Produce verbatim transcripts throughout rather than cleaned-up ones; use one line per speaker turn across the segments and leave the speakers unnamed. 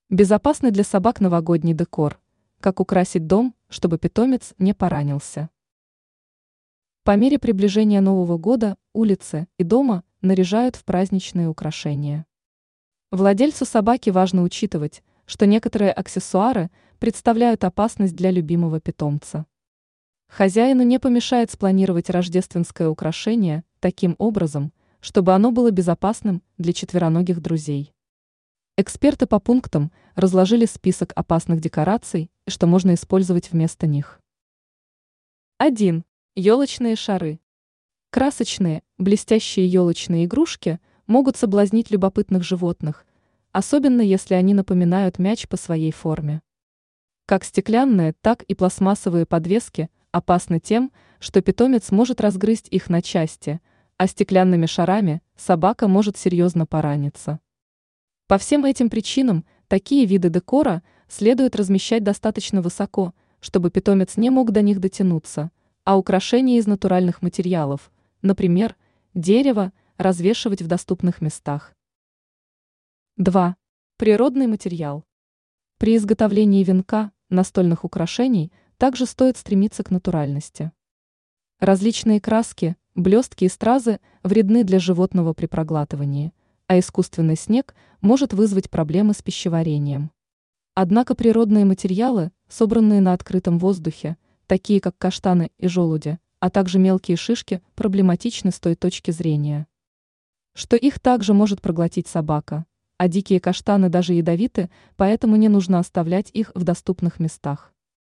Безопасный для собак новогодний декор. Как украсить дом, чтобы питомец не поранился. По мере приближения Нового года улицы и дома наряжают в праздничные украшения. Владельцу собаки важно учитывать, что некоторые аксессуары представляют опасность для любимого питомца. Хозяину не помешает спланировать рождественское украшение таким образом, чтобы оно было безопасным для четвероногих друзей. Эксперты по пунктам разложили список опасных декораций, что можно использовать вместо них. один. Елочные шары. Красочные, блестящие елочные игрушки могут соблазнить любопытных животных, особенно если они напоминают мяч по своей форме. Как стеклянные, так и пластмассовые подвески опасны тем, что питомец может разгрызть их на части, а стеклянными шарами собака может серьезно пораниться. По всем этим причинам такие виды декора следует размещать достаточно высоко, чтобы питомец не мог до них дотянуться, а украшения из натуральных материалов, например, дерево, развешивать в доступных местах. два. Природный материал. При изготовлении венка, настольных украшений также стоит стремиться к натуральности. Различные краски, блестки и стразы вредны для животного при проглатывании, а искусственный снег может вызвать проблемы с пищеварением. Однако природные материалы, собранные на открытом воздухе, такие как каштаны и желуди, а также мелкие шишки, проблематичны с той точки зрения, что их также может проглотить собака, а дикие каштаны даже ядовиты, поэтому не нужно оставлять их в доступных местах.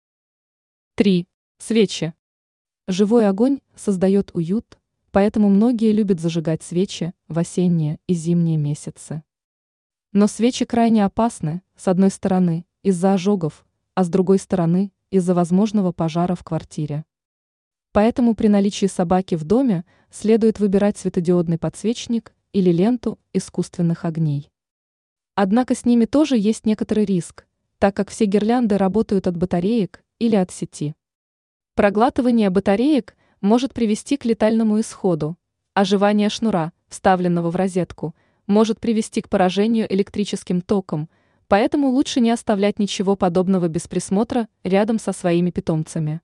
три. Свечи. Живой огонь создает уют, поэтому многие любят зажигать свечи в осенние и зимние месяцы. Но свечи крайне опасны, с одной стороны, из-за ожогов, а с другой стороны, из-за возможного пожара в квартире. Поэтому при наличии собаки в доме следует выбирать светодиодный подсвечник или ленту искусственных огней. Однако с ними тоже есть некоторый риск, так как все гирлянды работают от батареек или от сети. Проглатывание батареек может привести к летальному исходу, а жевание шнура, вставленного в розетку, может привести к поражению электрическим током, поэтому лучше не оставлять ничего подобного без присмотра рядом со своими питомцами.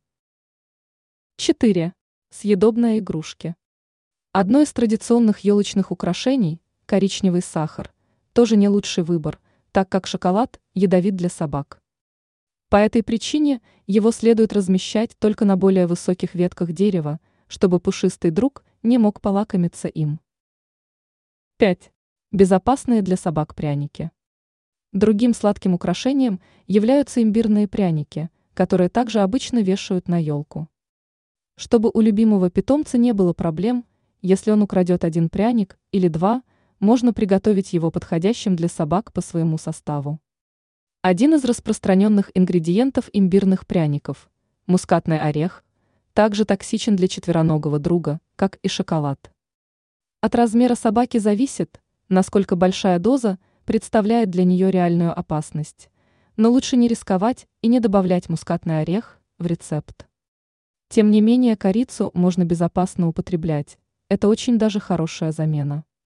четыре. Съедобные игрушки. Одно из традиционных елочных украшений – коричневый сахар – тоже не лучший выбор, так как шоколад ядовит для собак. По этой причине его следует размещать только на более высоких ветках дерева, чтобы пушистый друг не мог полакомиться им. пять. Безопасные для собак пряники. Другим сладким украшением являются имбирные пряники, которые также обычно вешают на елку. Чтобы у любимого питомца не было проблем, если он украдет один пряник или два, можно приготовить его подходящим для собак по своему составу. Один из распространенных ингредиентов имбирных пряников – мускатный орех, также токсичен для четвероногого друга, как и шоколад. От размера собаки зависит, насколько большая доза представляет для нее реальную опасность, но лучше не рисковать и не добавлять мускатный орех в рецепт. Тем не менее, корицу можно безопасно употреблять, это очень даже хорошая замена.